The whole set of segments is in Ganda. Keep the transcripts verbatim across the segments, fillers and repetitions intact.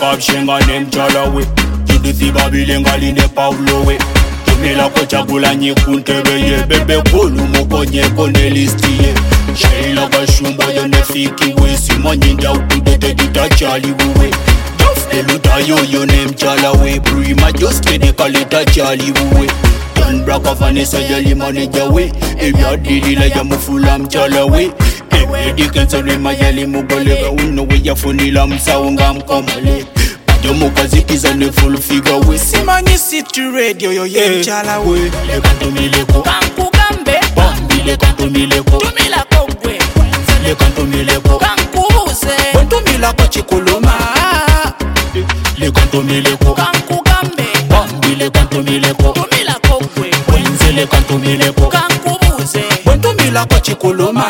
Bob Shenga name Chalawe Judith Babilenga line Paulo we Tumila ko chagula nyikuntebe ye bebe kulu mukonye kone listi ye Sheila Gashumba yo nefiki we Simonyi nja ukudete ditachali we Eluta yo yo name Chalawe Prima just kene kaleta chali we John Braka Vanessa yali manager we Ebya dili la ya mufula mchalawe Ewe dikensa rema yali mugolega Uno we ya funila msaunga mkomale Jomo kazikiza ne full figure we Simanyi city radio yo ye mchalawe Le kanto mileko Kanku gambe Bambi le kanto mileko Tumila kogwe Le kanto mileko Kanku huze Tumila ko chikuluma Le kanto mileko Kanku gambe Bambi le kanto mileko Tumila kogwe Wenze le kanto mileko Kanku huze Tumila ko chikuluma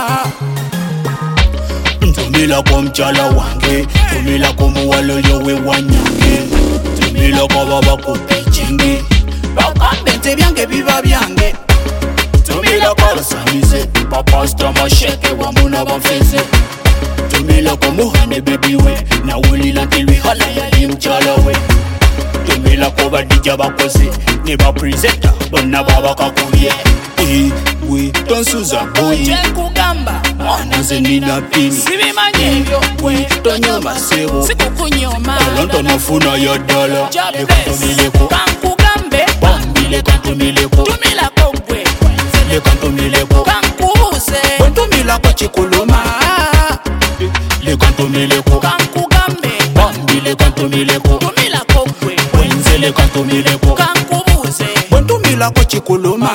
Tumila kwa mchala wange Tumila kwa muwalo yowe wanyange Tumila kwa baba kupichingi Bakambe nte byange biba byange Tumila kwa rasamize Papasta masheke wa muna bamfeze Tumila kwa muhane baby we Na wuli lantilwi hala yali mchala we Tumila kwa badija bakoze Neba presenta Bona baba kakuye Ewe tonsuza boy Jenku gamba Mwana zenina pini Sibimanyi ebyo We tonyoma sebo Sikukunyoma Talanta nafuna ya dala Le kanto mileko Kanku gambe Bambi le kanto mileko Tumila kogwe Le kanto mileko Kanku huze Tumila ko chikuluma Le kanto mileko Kanku gambe Bambi le kanto mileko Tumila kogwe Wenze le kanto mileko Kanku huze Tumila ko chikuluma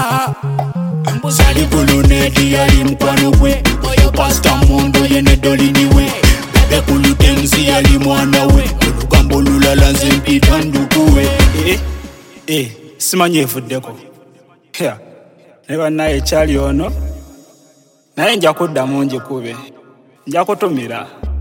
Zali kulune diyali mkwano we Oyo pasta mondo yene dolini we Bebe kulutenzi yali mwana we Olugambo lulala nze mpita nduku we Eh, eh, simanye evuddeko Yeah, neba naye chali ono Naye nja kuddamu njikube Nja kutumira